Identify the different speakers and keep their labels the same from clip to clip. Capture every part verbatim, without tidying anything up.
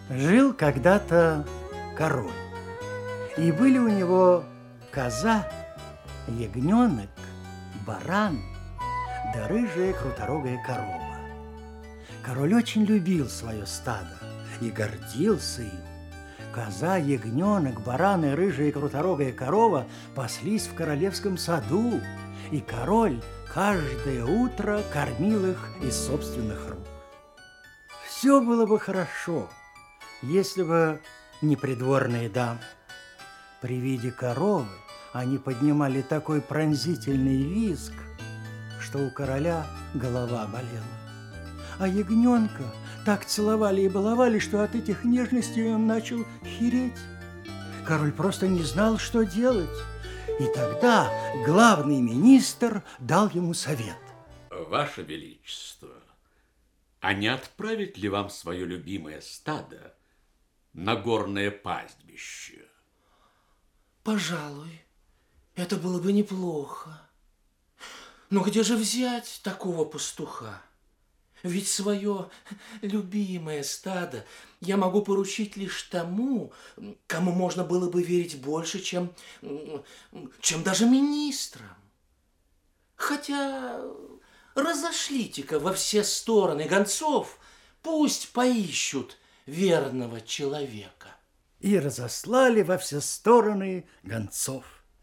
Speaker 1: Жил когда-то король, и были у него коза, ягненок, баран да рыжая круторогая корова. Король очень любил свое стадо и гордился им. Коза, ягненок, баран и рыжая круторогая корова паслись в королевском саду, и король каждое утро кормил их из собственных рук. Все было бы хорошо, если бы не придворные дамы. При виде коровы они поднимали такой пронзительный визг, что у короля голова болела. А ягненка так целовали и баловали, что от этих нежностей он начал хереть. Король просто не знал, что делать. И тогда главный министр дал ему совет.
Speaker 2: Ваше Величество, а не отправить ли вам свое любимое стадо на горное пастбище?
Speaker 3: Пожалуй, это было бы неплохо. Но где же взять такого пастуха? Ведь свое любимое стадо я могу поручить лишь тому, кому можно было бы верить больше, чем, чем даже министрам. Хотя разошлите-ка во все стороны гонцов, пусть поищут верного человека.
Speaker 1: И разослали во все стороны гонцов.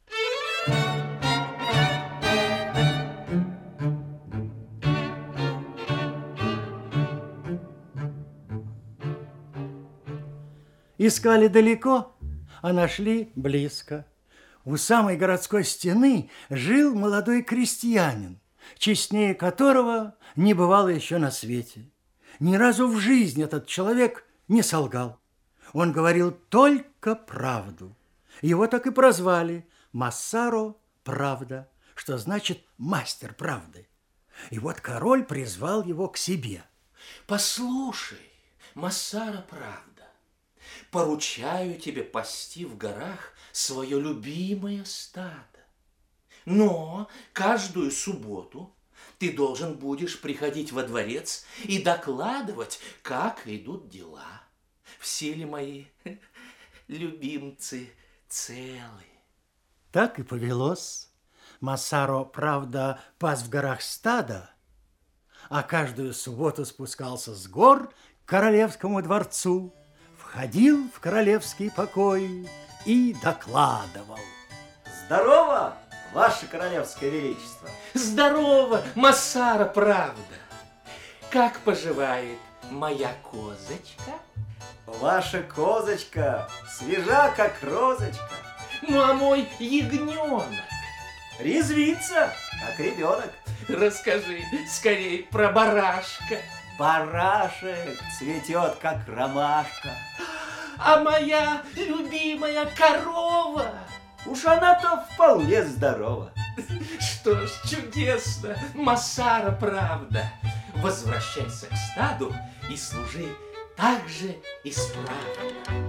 Speaker 1: Искали далеко, а нашли близко. У самой городской стены жил молодой крестьянин, честнее которого не бывало еще на свете. Ни разу в жизни этот человек не солгал. Он говорил только правду. Его так и прозвали Массаро Правда, что значит мастер правды. И вот король призвал его к себе.
Speaker 3: Послушай, Массаро Правда, поручаю тебе пасти в горах свое любимое стадо. Но каждую субботу ты должен будешь приходить во дворец и докладывать, как идут дела. Все ли мои любимцы целы?
Speaker 1: Так и повелось. Массаро, правда, пас в горах стадо, а каждую субботу спускался с гор к королевскому дворцу, входил в королевский покой и докладывал.
Speaker 4: Здорово, ваше королевское величество!
Speaker 3: Здорово, Массаро Правда! Как поживает моя козочка?
Speaker 4: Ваша козочка свежа, как розочка.
Speaker 3: Ну, а мой ягненок?
Speaker 4: Резвится, как ребенок.
Speaker 3: Расскажи скорее про барашка.
Speaker 4: Барашек цветет, как ромашка.
Speaker 3: А моя любимая корова?
Speaker 4: Уж она-то вполне здорова.
Speaker 3: Что ж, чудесно, Массаро Правда. Возвращайся к стаду и служи так же исправно.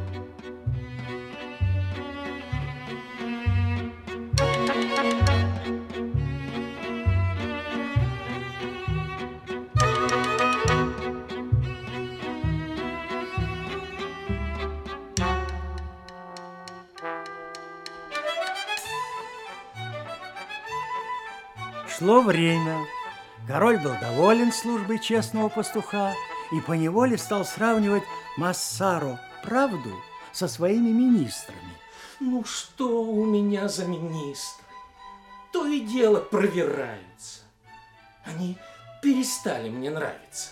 Speaker 1: Шло время. Король был доволен службой честного пастуха и поневоле стал сравнивать Массаро Правду со своими министрами.
Speaker 3: Ну что у меня за министры? То и дело провираются. Они перестали мне нравиться.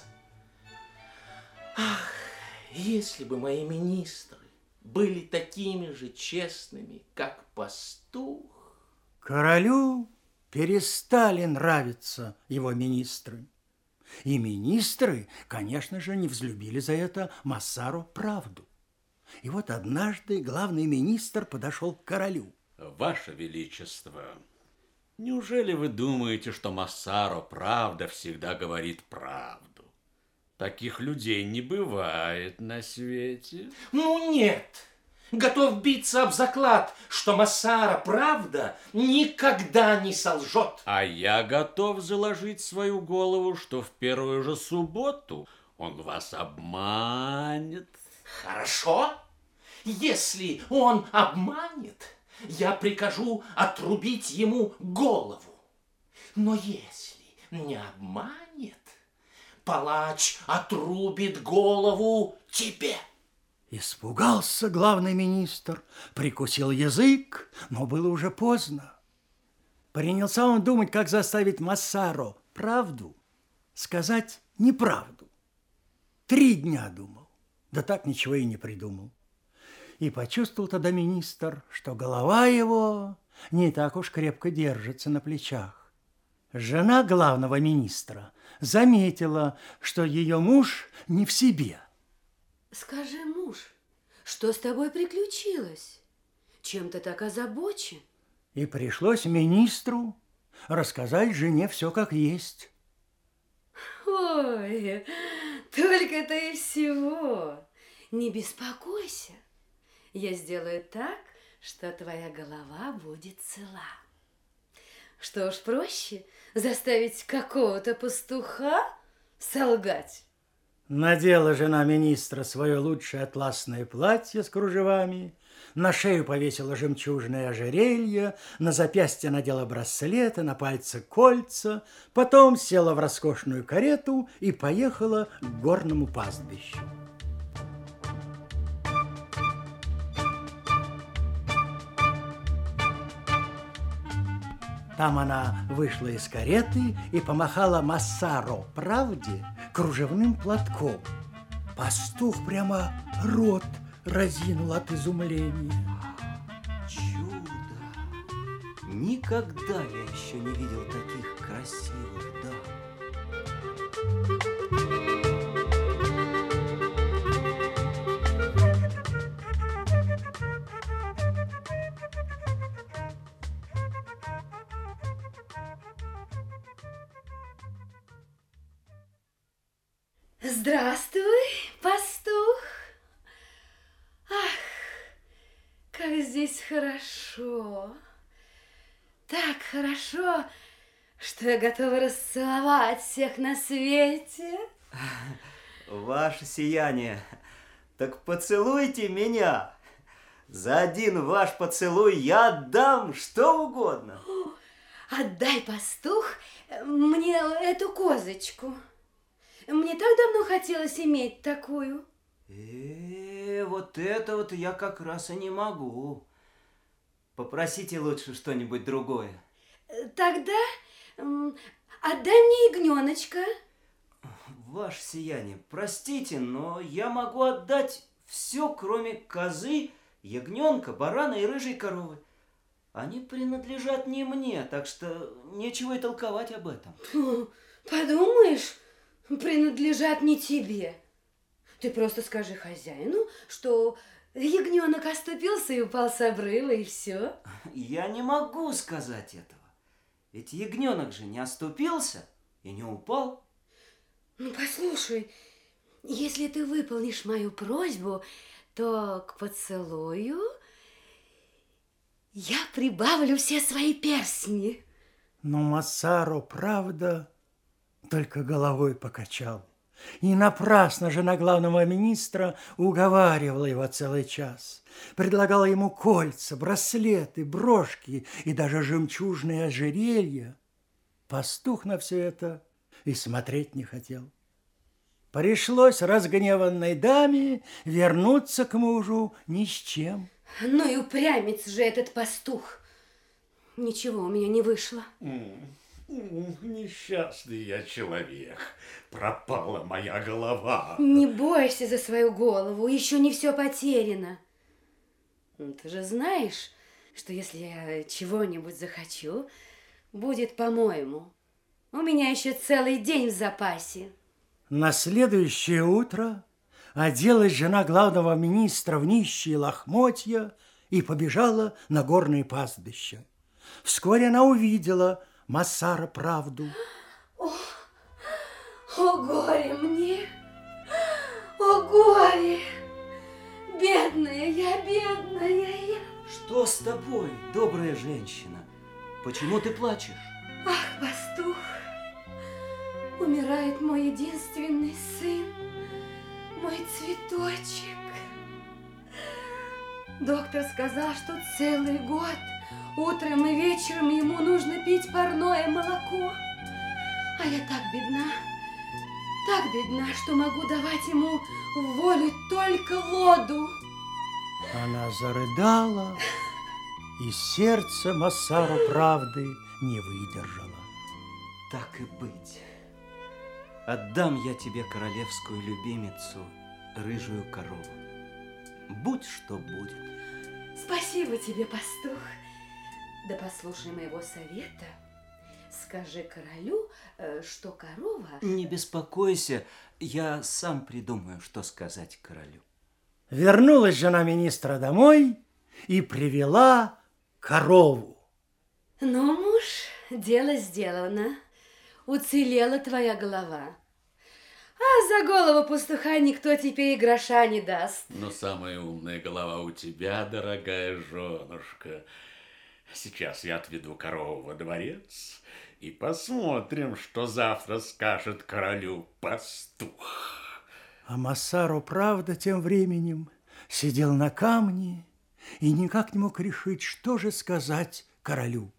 Speaker 3: Ах, если бы мои министры были такими же честными, как пастух.
Speaker 1: Королю перестали нравиться его министры. И министры, конечно же, не взлюбили за это Массаро Правду. И вот однажды главный министр подошел к королю.
Speaker 2: Ваше Величество, неужели вы думаете, что Массаро Правда всегда говорит правду? Таких людей не бывает на свете.
Speaker 3: Ну нет, готов биться об заклад, что Массаро Правда никогда не солжет.
Speaker 2: А я готов заложить свою голову, что в первую же субботу он вас обманет.
Speaker 3: Хорошо. Если он обманет, я прикажу отрубить ему голову. Но если не обманет, палач отрубит голову тебе.
Speaker 1: Испугался главный министр, прикусил язык, но было уже поздно. Принялся он думать, как заставить Массаро правду сказать неправду. Три дня думал, да так ничего и не придумал. И почувствовал тогда министр, что голова его не так уж крепко держится на плечах. Жена главного министра заметила, что ее муж не в себе.
Speaker 5: Скажи, муж, что с тобой приключилось? Чем ты так озабочен?
Speaker 1: И пришлось министру рассказать жене все как есть.
Speaker 5: Ой, только-то и всего. Не беспокойся. Я сделаю так, что твоя голова будет цела. Что уж проще заставить какого-то пастуха солгать.
Speaker 1: Надела жена министра свое лучшее атласное платье с кружевами, на шею повесила жемчужное ожерелье, на запястье надела браслеты, на пальцы кольца, потом села в роскошную карету и поехала к горному пастбищу. Там она вышла из кареты и помахала Массаро правде кружевным платком. Пастух прямо рот разинул от изумления.
Speaker 4: Чудо! Никогда я еще не видел таких красивых дам.
Speaker 5: Здравствуй, пастух. Ах, как здесь хорошо. Так хорошо, что я готова расцеловать всех на свете.
Speaker 4: Ваше сияние, так поцелуйте меня. За один ваш поцелуй я отдам что угодно.
Speaker 5: Отдай, пастух, мне эту козочку. Мне так давно хотелось иметь такую.
Speaker 4: Э, вот это вот я как раз и не могу. Попросите лучше что-нибудь другое.
Speaker 5: Тогда м, отдай мне ягненочка.
Speaker 4: Ваше сияние, простите, но я могу отдать все, кроме козы, ягненка, барана и рыжей коровы. Они принадлежат не мне, так что нечего и толковать об этом.
Speaker 5: Фу, подумаешь, принадлежат не тебе. Ты просто скажи хозяину, что ягненок оступился и упал с обрыва, и все.
Speaker 4: Я не могу сказать этого. Ведь ягненок же не оступился и не упал.
Speaker 5: Ну, послушай, если ты выполнишь мою просьбу, то к поцелую я прибавлю все свои перстни.
Speaker 1: Но Массаро, правда, только головой покачал. И напрасно жена главного министра уговаривала его целый час. Предлагала ему кольца, браслеты, брошки и даже жемчужные ожерелья. Пастух на все это и смотреть не хотел. Пришлось разгневанной даме вернуться к мужу ни с чем.
Speaker 5: Ну и упрямец же этот пастух. Ничего у меня не вышло.
Speaker 2: Несчастный я человек. Пропала моя голова.
Speaker 5: Не бойся за свою голову, еще не все потеряно. Ты же знаешь, что если я чего-нибудь захочу, будет по-моему. У меня еще целый день в запасе.
Speaker 1: На следующее утро оделась жена главного министра в нищие лохмотья и побежала на горные пастбища. Вскоре она увидела Массаро правду.
Speaker 5: О, о горе мне! О горе! Бедная я, бедная я!
Speaker 4: Что с тобой, добрая женщина? Почему ты плачешь?
Speaker 5: Ах, пастух, умирает мой единственный сын, мой цветочек. Доктор сказал, что целый год утром и вечером ему нужно пить парное молоко. А я так бедна, так бедна, что могу давать ему в волю только воду.
Speaker 1: Она зарыдала, и сердце Массаро правды не выдержало.
Speaker 4: Так и быть. Отдам я тебе королевскую любимицу, рыжую корову. Будь что будет.
Speaker 5: Спасибо тебе, пастух. Да послушай моего совета. Скажи королю, что корова...
Speaker 4: Не беспокойся, я сам придумаю, что сказать королю.
Speaker 1: Вернулась жена министра домой и привела корову.
Speaker 5: Ну, муж, дело сделано. Уцелела твоя голова. А за голову пастуха никто теперь и гроша не даст.
Speaker 2: Но самая умная голова у тебя, дорогая женушка. Сейчас я отведу корову во дворец и посмотрим, что завтра скажет королю пастух.
Speaker 1: А Массаро правда тем временем сидел на камне и никак не мог решить, что же сказать королю.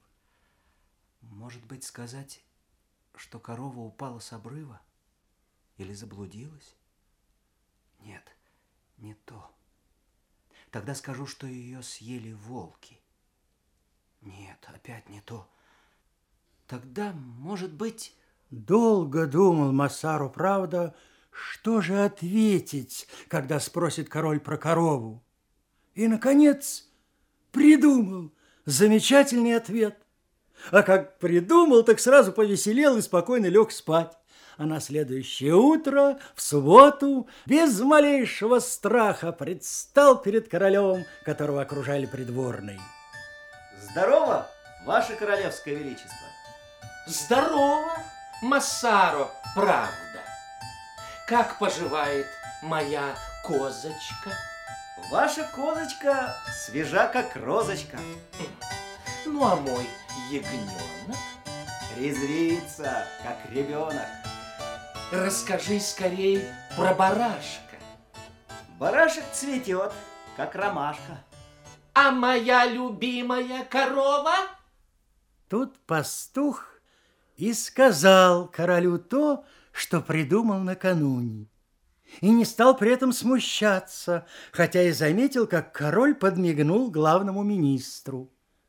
Speaker 4: Может быть, сказать, что корова упала с обрыва или заблудилась? Нет, не то. Тогда скажу, что ее съели волки. Нет, опять не то. Тогда, может быть...
Speaker 1: Долго думал Массаро правда, что же ответить, когда спросит король про корову. И, наконец, придумал замечательный ответ. А как придумал, так сразу повеселел и спокойно лег спать. А на следующее утро, в субботу, без малейшего страха предстал перед королем, которого окружали придворные.
Speaker 4: Здорово, ваше королевское величество.
Speaker 3: Здорово, Массаро, правда. Как поживает моя козочка?
Speaker 4: Ваша козочка свежа, как розочка.
Speaker 3: Ну, а мой ягненок?
Speaker 4: Резвится, как ребенок.
Speaker 3: Расскажи скорей про барашка.
Speaker 4: Барашек цветет, как ромашка.
Speaker 3: А моя любимая корова?
Speaker 1: Тут пастух и сказал королю то, что придумал накануне. И не стал при этом смущаться, хотя и заметил, как король подмигнул главному министру.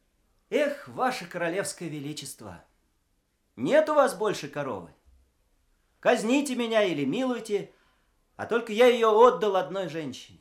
Speaker 4: Эх, ваше королевское величество, нет у вас больше коровы. Казните меня или милуйте, а только я ее отдал одной женщине.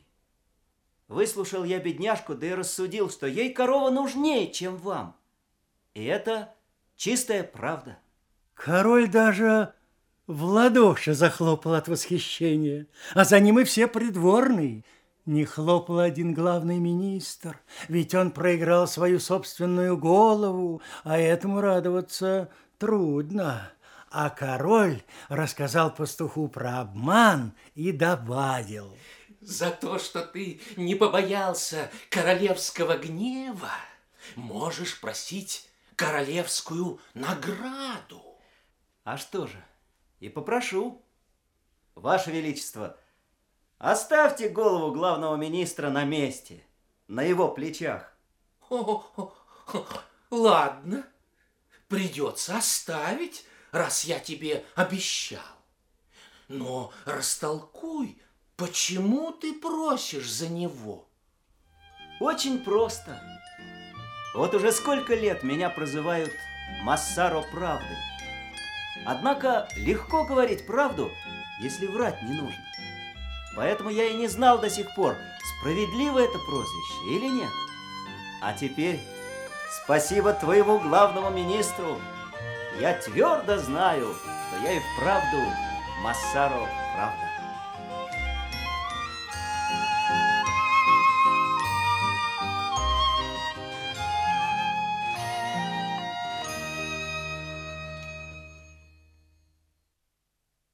Speaker 4: Выслушал я бедняжку, да и рассудил, что ей корова нужнее, чем вам. И это чистая правда.
Speaker 1: Король даже в ладоши захлопал от восхищения, а за ним и все придворные. Не хлопал один главный министр, ведь он проиграл свою собственную голову, а этому радоваться трудно. А король рассказал пастуху про обман и добавил:
Speaker 3: За то, что ты не побоялся королевского гнева, можешь просить королевскую награду.
Speaker 4: А что же, и попрошу. Ваше величество, оставьте голову главного министра на месте, на его плечах.
Speaker 3: О, ладно, придется оставить, раз я тебе обещал. Но растолкуй, почему ты просишь за него?
Speaker 4: Очень просто. Вот уже сколько лет меня прозывают Массаро правдой. Однако легко говорить правду, если врать не нужно. Поэтому я и не знал до сих пор, справедливо это прозвище или нет. А теперь, спасибо твоему главному министру, я твердо знаю, что я и вправду Массаро правда.